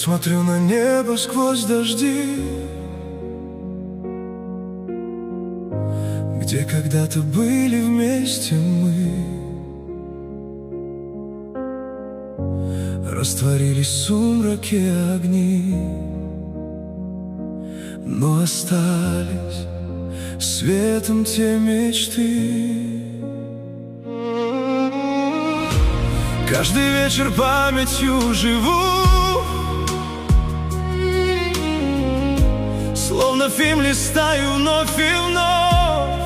смотрю на небо сквозь дожди, где когда-то были вместе мы. Растворились в сумраке огни, но остались светом те мечты. Каждый вечер памятью живу, словно фильм листаю вновь и вновь.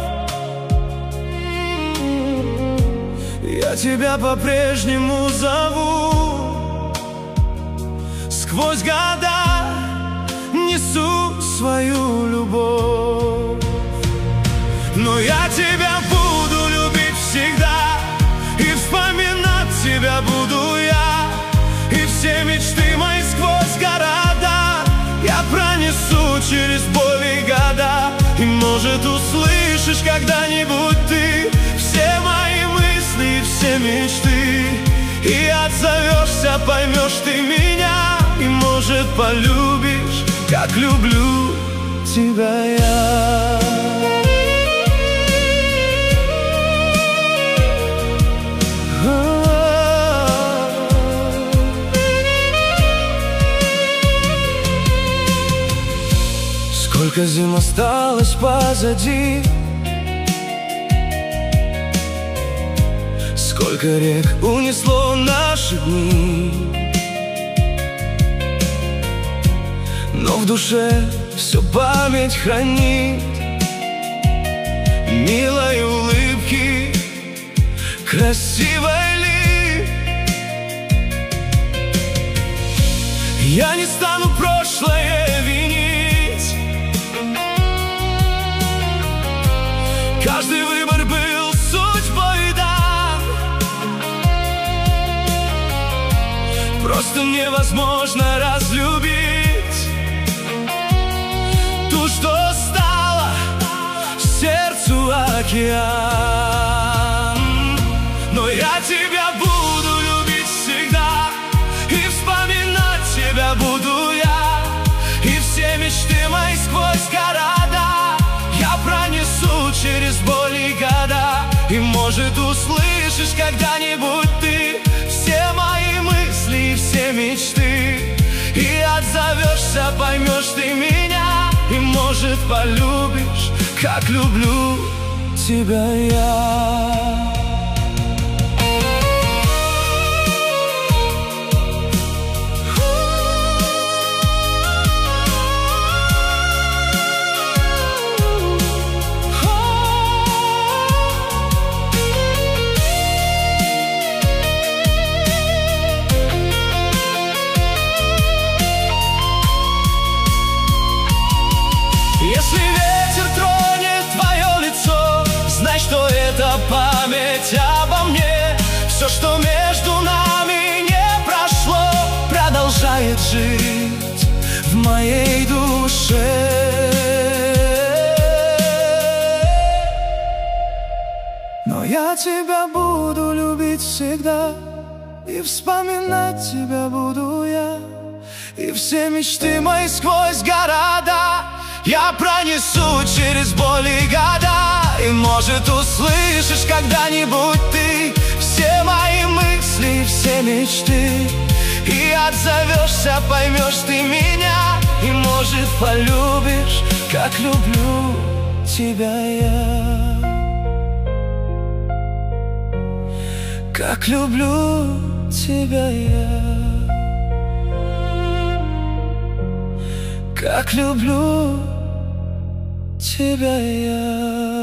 Я тебя по-прежнему зову, сквозь года несу свою любовь. Но я тебя буду любить всегда, и вспоминать тебя буду я, и все мечты мои сквозь города я пронесу через боль и года. И может услышишь когда-нибудь ты все мои мысли, все мечты, и отзовешься, поймешь ты меня, и может полюбишь, как люблю тебя я. Сколько зим осталось позади, сколько рек унесло наши дни, но в душе все память хранит милой улыбки, красивой ли. Я не стану прошлое винить, каждый выбор был судьбой дан. Просто невозможно разлюбить ту, что стала сердцу океан. Но я тебя буду любить всегда, и вспоминать тебя буду я, и все мечты мои сквозь города я пронесу через боль и года. И может услышишь когда-нибудь ты все мои мысли и все мечты, и отзовешься, поймешь ты меня, и может полюбишь, как люблю тебя я. Если ветер тронет твое лицо, знай, что это память обо мне. Все, что между нами не прошло, продолжает жить в моей душе. Но я тебя буду любить всегда, и вспоминать тебя буду я, и все мечты мои сквозь города я пронесу через боль и года. И может услышишь когда-нибудь ты все мои мысли, все мечты, и отзовешься, поймешь ты меня, и может полюбишь, как люблю тебя я. Как люблю тебя я, как люблю тебя я.